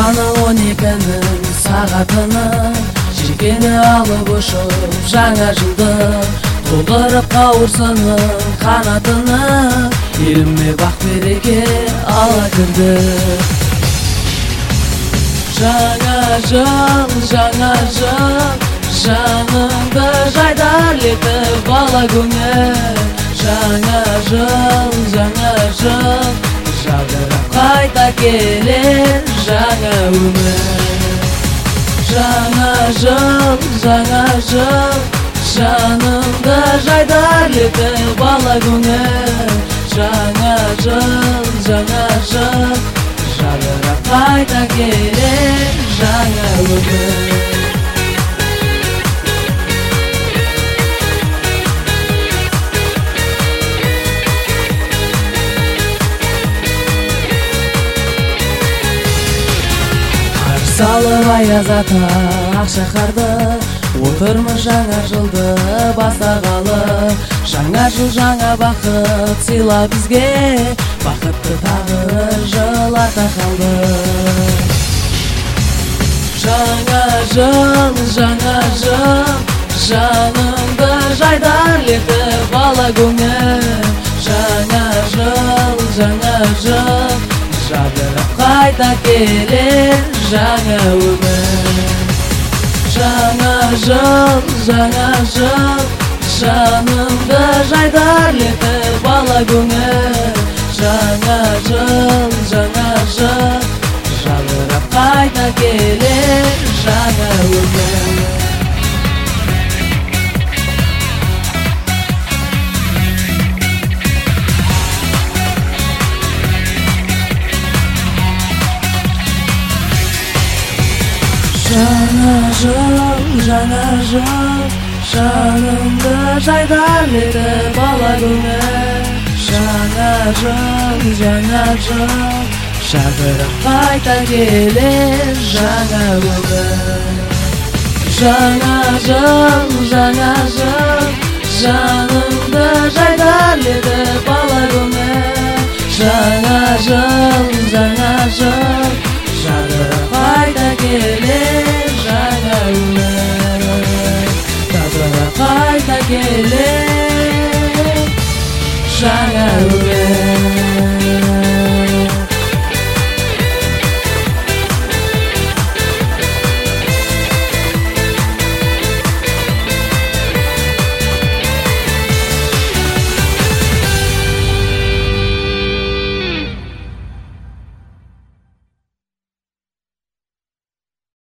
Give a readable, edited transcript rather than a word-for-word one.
Жаны 12-нің сағатының желкені алып ұшып жаңа жылды толтырып қауырсынның қанатының еліме бақ береке ала кірді. Жаңа жыл, жаныңды жайдар етіп бала көңіл. Жаңа жыл, жадырап қайта келер жаңа өмір. Жаңа жыл, жаныңды жайдар етіп бала көңіл. Жаңа жыл, жадырап қайта келер жаңа өмір. Салып аяз ата ақ шаһарды, отырмыз жаңа жылды бастағалы. Жаңа жыл жаңа бақыт сыйла бізге, бақытты тағы жыл ата қалды. Жаңа жыл, жаныңды жайдар етіп бала көңіл. Жаңа жыл, жадырап қайта келер жаңа өмір. Жаңа жыл, жаныңды жайдар етіп бала көңіл. Жаңа жыл, жадырап қайта келер жаңа өмір. Жаңа жыл, жаныңды жайдар етіп бала көңіл. Жаңа жыл, жадырап қайта келер жаңа өмір. Жаңа жыл, жаныңды жайдар етіп бала көңіл. Жаңа жыл, жадырап